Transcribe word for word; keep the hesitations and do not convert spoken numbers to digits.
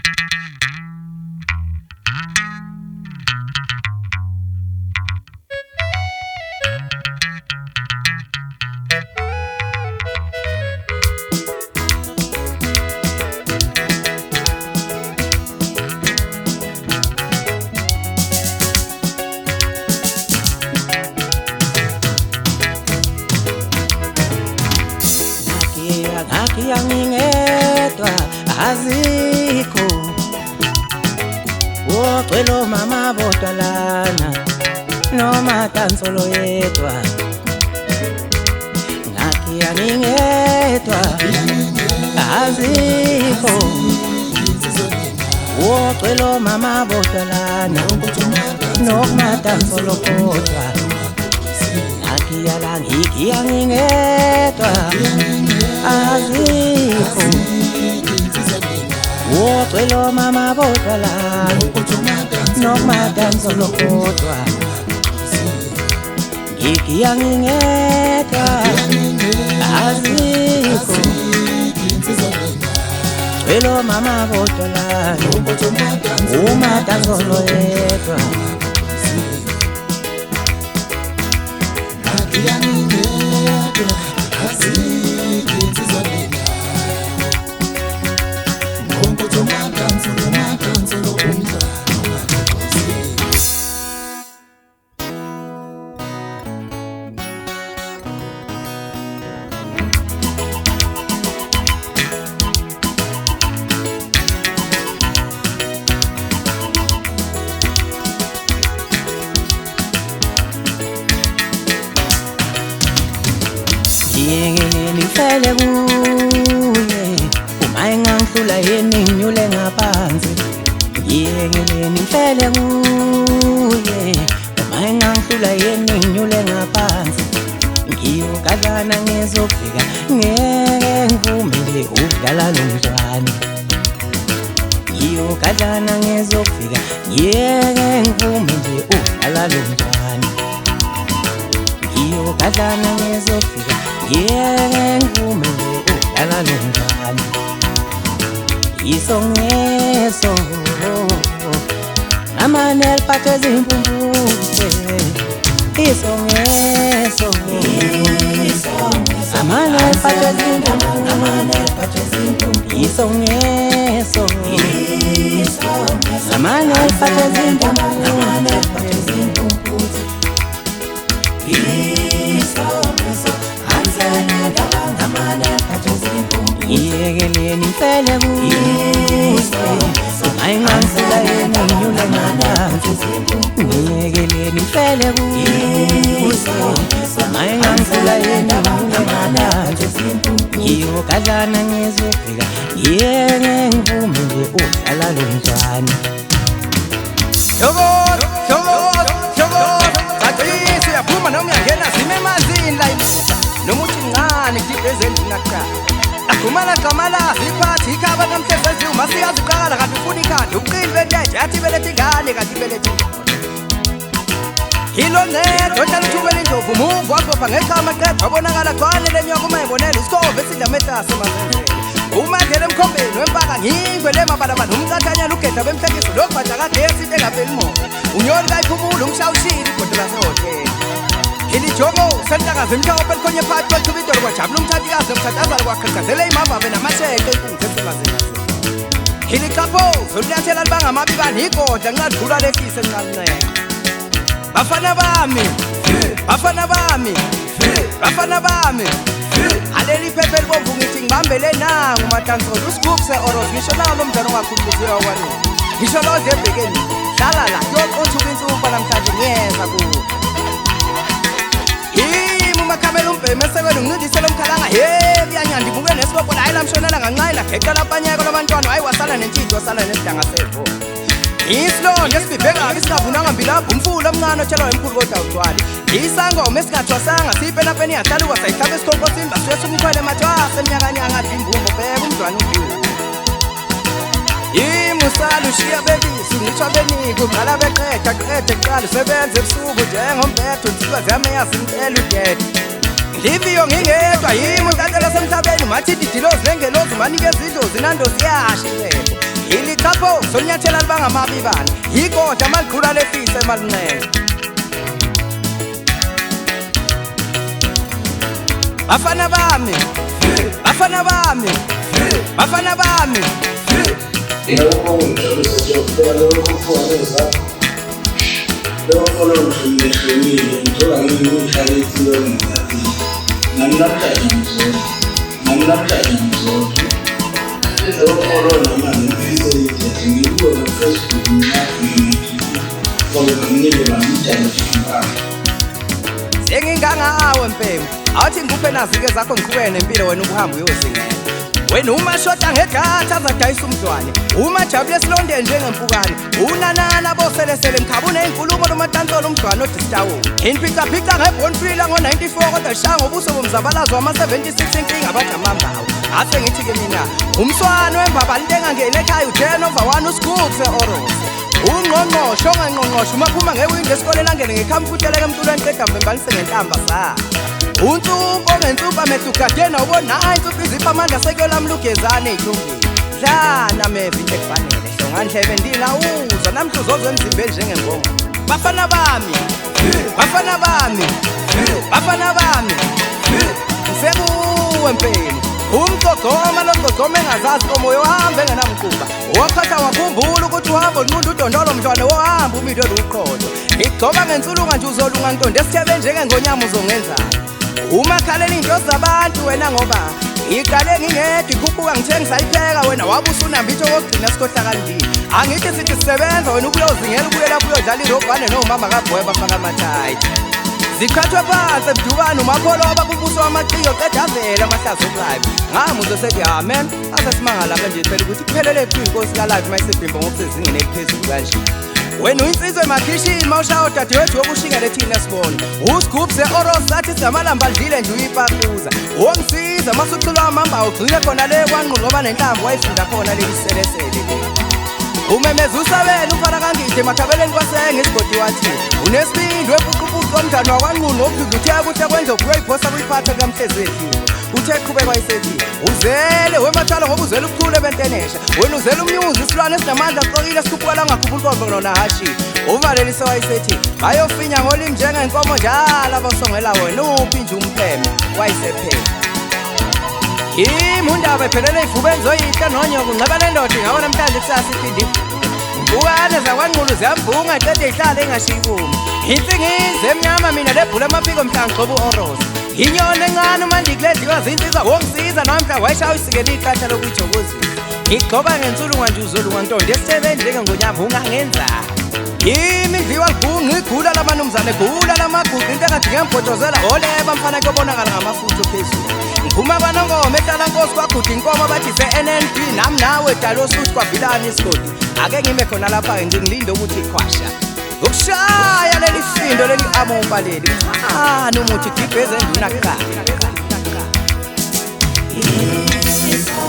Haki yangingedwa azikho Wocelo mama bodwa lana noma kansolo yedwa Haki yangingedwa azikho Wocelo mama bodwa lana noma kansolo kodwa Haki yalangiki yangingedwa azikho Wocelo mama bodwa lana noma kansolo kodwa Ngiki yangingedwa azikho Wocelo mama bodwa lana noma kansolo yedwa Yengele nifele kuye uma engangihlula yini nginyule ngaphansi Yengele nifele kuye uma engangihlula yini nginyule ngaphansi Ngiyogadlana ngizofika ngeke ngivumele ukudlala nomntwana Ngiyogadlana ngizofika ngeke ngivumele ukudlala nomntwana Ngiyogadlana ngizofika Yeke ngivumele ukudlala nomntwana Isongeso Amanel pathe zimpumputhe Isongeso Amanel pathe zimpumputhe Isongeso Amanel pathe zimpumputhe Yekele nifele kuye uma engangihlula yini nginyule ngaphansi Yekele nifele kuye uma engangihlula yini nginyule ngaphansi Ngiyogadlana ngizofika ngeke ngivumele ukudlala lomntwana Yoko, yoko, yoko Zathisi uyaphuma noma uyangena zime emanzini la imusa Noma uthi ncane kudibhe ezendlini akuqala Akhumala qamala ziphathi ikhaba namhlezi uma siyazi uqala kanti ufuna ikhadi uqili benteje yathi belethe ingane kanti belethe Hilo nedo hlala uthumela indlovu umuva wabopha ngeqhama qedwa wabonakala gcwane lenyoka uma ebonela isikove esidlametasi emazenzeni Uma ngele emkhombeni wempaka ngingwe lemabalabala umcathanyana ugeda bemhlekiso lokubhaja kade yesinte engaveli moya Unyoni kayiphumula umshawushile igodo lasehotela Hili jomo sentakazi mhlawumbe likhonye phakathi kwethuba idolo kwajabula umthathikazi nomthathazana kwaqhaqhazela imavave namasheke inkunzi esemazenzeni Hili xapho zolunyathela libangamabiba igodla nqadlula lehlise enqalincenga Bafana bami Bafana bami Bafana bami Aleli phephe libomvu ngithi ngibambele nangu matansolo usigubse oros ngisho nalo mdlalo ongakhulukuziyo kwani Ngisho lo debhekeni hlala la yoqothuka insumpa namhlanje ngiyeza kuwe Yimi umakhamela umbheme esekwele ngincindisela umkhalanga hey kuyanyanda ibuke nesibopho la elamshonela ngancayela geqa labanyeko labantwana hayi wasala nentshintshi wasala nesidanga sevo Islo nesibibheka isingavunanga mbilapho umfula omncane otshelwa emkhulu kodwa ugcwale Isangoma esingathwasanga sipena peni yahlaluka sayikhaba esikhonkosini basuye sumkhwele mathwasa eminyakani angadli imbumbo bheka umdlwana udiwe Imusala ushiya bebisi ngithwa benike ubhala beqeda qede qala usebenze ebusuku njengombetho nsiba zami yasimcela udede Liviyo ngingedwa yimi untantela semhlabeni mathi didilozi lengelozi manikeza idlozi nandozi yasha ilebo Ili Lapho sonyathela libangamabiban yikoda malikhula lefise malinene Bafana bami Bafana bami Bafana bami Lokho ngizokubona lokho kufanele lokho lokho ngithola ngiyihlalisi yona nginamthatha ngizona nginamthatha ngizona lokho lona manje ngifise ngiyibona Facebook ngakho ngoba ngingeke bangidala Sengingangawe mpembe athi ngikuphe nazike zakho ngiqhubeke nempilo wena ubuhamba uyozingela wena uma shota ngegatha azadayisa umdwane uma jabule esilondeni njengempukane unanana boselesele mkhabune inkulumo lomatantolo umdwane odistawo inphica phica ngebonfila ngo ninety-four kodwa shaya ngobuso bomzabalazo wama seventy-six inkinga abajamambawo ase ngithi ke mina umswano wembaba lintengangene ekhaya u-ten over one uScoop se-Oros ungqongqosho ongangqongqosho umaphuma ngewindi esikoleni angene ngekhamfuteleke emntulweni qeda mvembalise ngentamba sa Untsumpo ngensumpa methugadena ubona insumpa izipha amandla sekuyolami lugezane ey'thumbini Dlana mevi into ekufanele hlongandlebe ndinawuza namhla uzozwe emzimbeni njengembongo Bafana bami Bafana bami Bafana bami Ngisekuwe mpeni Umgogoma lo mgogoma engazazi omoyo uhambe engenamquba Wakhatha wakhumbula ukuthi uhamba unqunda udondolo mntwana wohamba umido luqodo Igcoba ngensulunga nje uzolunga ntonto esithebe njengengonyama uzongenzana Uma khaleni into zabantu wena ngoba iqale ngingedwa ikhuphuka ngithengisa ipheka wena wabusa unambitho kokugcina sikhohla kanjini angithi sithi sisebenza wena ukuyozingela ubuye lapho uyodlala irobhane nomama kaBoy bafaka amathayi Zikhathwe phansi ebudukana umapholoba kubuso wamaciyo qeda vela amahlazo okulive ngamuzwe sethi amen asasimangala kanje phela ukuthi kuphelele phi inkosi kaLive mayisebhimba ngokusezingeni eliphezulu kanje Wena uyinsizwe emakhishini mawushaya dadewethu wokushingele thina sibone uScoop se-Oros sathi sizamalamba adlile nje uyipakuza wongisiza masuculwa amamba ugcine khona le kwanqunqoba nenhlamvu wayifunda khona leli selesele umemeza usabela ufana kangihle emakhabeleni kwasenge isigodi wathi unesibindi wepuqupuqu omdlalo wakwanqunu wokududutheka kuhle kwendlovu kuyayiphosa kuyiphatha kamhlezedlini uthe qhubeka wayisethi uzele wemathalo ngoba uzele ukukhulu bentenesha wena uzele umnyuzi isilwane esinamandla siqokile sikhuphuka ngakhuphula konke nona hashi uvalelise wayisethi bayofinya ngolimi njengenkomo njalo abasongela wena uphi nje umpheme wayisephela Yimi undaba ephelele ifubeni zoyihle nonyoko ngceba nendoda ngawo namhlanje kusasa iphindi Uwane zakwanqulu ziyamvunga aqede ihlale engashikumi Insingize emnyama mina lebhula amaphiko mhla ngigcoba uOros Inyoni encane manje kuledliwa zinsizwa wongisiza namhla wayishaya isikele iqatha lokuyijokuzisa Ngigcoba ngensulunga nje uzolunga ntonto esithebeni njengengonyama ungangenzani Yimi ndliwa libhunga igula lamanumzane gula lamaguqa into engathi ngembhotozela oleba mfana kobonakala ngamafutho phezulu Ngiphuma kwanongoma ehlala nkosi kwagudi inkomo bathi se-N N B nami nawe dala osuthi kwavilana isigodi ake ngime khona lapha-ke nje ngilinde ukuthi ikhwasha ukushaya leli sindo leli amomba leli mfana umuthi gibheze enduna kuqala